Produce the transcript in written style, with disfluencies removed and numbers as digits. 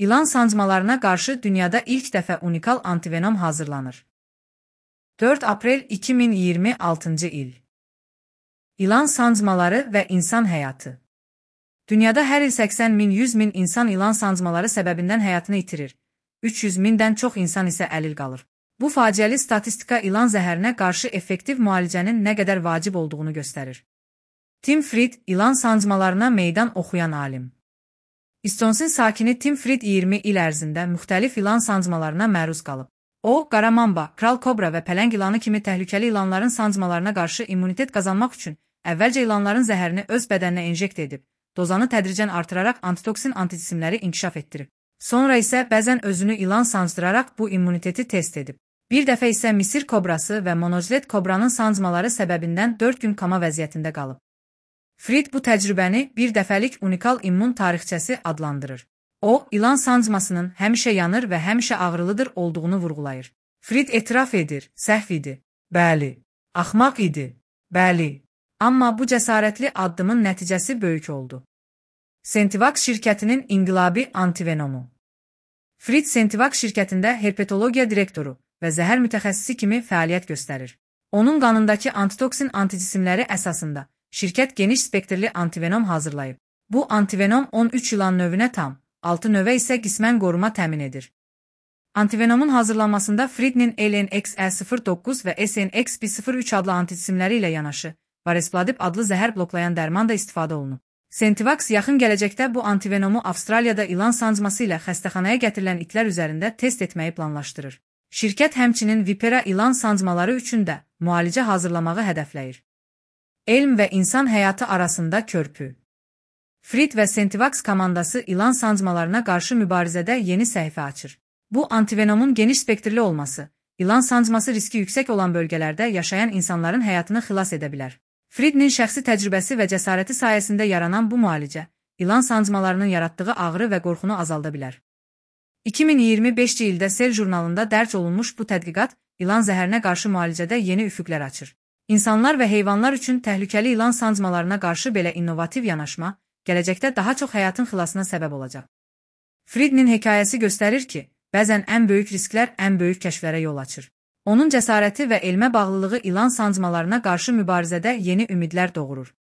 İlan sancmalarına qarşı dünyada ilk dəfə unikal antivenom hazırlanır. 4 aprel 2026 il. İlan sancmaları və insan həyatı. Dünyada hər il 80 min, 100 min insan ilan sancmaları səbəbindən həyatını itirir. 300 mindən çox insan isə əlil qalır. Bu faciəli statistika ilan zəhərinə qarşı effektiv müalicənin nə qədər vacib olduğunu göstərir. Tim Fried, ilan sancmalarına meydan oxuyan alim. Wisconsin sakini Tim Fried 20 il ərzində müxtəlif ilan sancmalarına məruz qalıb. O, qara mamba, kral kobra və pələng ilanı kimi təhlükəli ilanların sancmalarına qarşı immunitet qazanmaq üçün əvvəlcə ilanların zəhərini öz bədəninə injekt edib, dozanı tədricən artıraraq antitoksin anticisimləri inkişaf etdirib. Sonra isə bəzən özünü ilan sancdıraraq bu immuniteti test edib. Bir dəfə isə Misir kobrası və monozlet kobranın sancmaları səbəbindən 4 gün koma vəziyyətində qalıb. Fried bu təcrübəni bir dəfəlik unikal immun tarixçəsi adlandırır. O, ilan sancmasının həmişə yanır və həmişə ağrılıdır olduğunu vurğulayır. Fried etiraf edir, səhv idi. Bəli. Axmaq idi. Bəli. Amma bu cəsarətli addımın nəticəsi böyük oldu. Sentivax şirkətinin inqilabi antivenomu. Fried Sentivax şirkətində herpetologiya direktoru və zəhər mütəxəssisi kimi fəaliyyət göstərir. Onun qanındakı antitoksin anticisimləri əsasında şirkət geniş spektrli antivenom hazırlayıb. Bu antivenom 13 ilan növünə tam, 6 növə isə qismən qoruma təmin edir. Antivenomun hazırlanmasında Friednin LNX-E09 və SNX-B03 adlı anticisimləri ilə yanaşı, Varesplodib adlı zəhər bloklayan dərman da istifadə olunub. Sentivax yaxın gələcəkdə bu antivenomu Avstraliyada ilan sancması ilə xəstəxanaya gətirilən itlər üzərində test etməyi planlaşdırır. Şirkət həmçinin Vipera ilan sancmaları üçün də müalicə hazırlamağı hədəfləyir. Elm və insan həyatı arasında körpü. Fried və Sentivax komandası ilan sancmalarına qarşı mübarizədə yeni səhifə açır. Bu antivenomun geniş spektrli olması, ilan sancması riski yüksək olan bölgələrdə yaşayan insanların həyatını xilas edə bilər. Friednin şəxsi təcrübəsi və cəsarəti sayəsində yaranan bu müalicə, ilan sancmalarının yaratdığı ağrı və qorxunu azalda bilər. 2025 ildə Cell jurnalında dərc olunmuş bu tədqiqat, ilan zəhərinə qarşı müalicədə yeni üfüqlər açır. İnsanlar və heyvanlar üçün təhlükəli ilan sancmalarına qarşı belə innovativ yanaşma, gələcəkdə daha çox həyatın xilasına səbəb olacaq. Friednin hekayəsi göstərir ki, bəzən ən böyük risklər ən böyük kəşflərə yol açır. Onun cəsarəti və elmə bağlılığı ilan sancmalarına qarşı mübarizədə yeni ümidlər doğurur.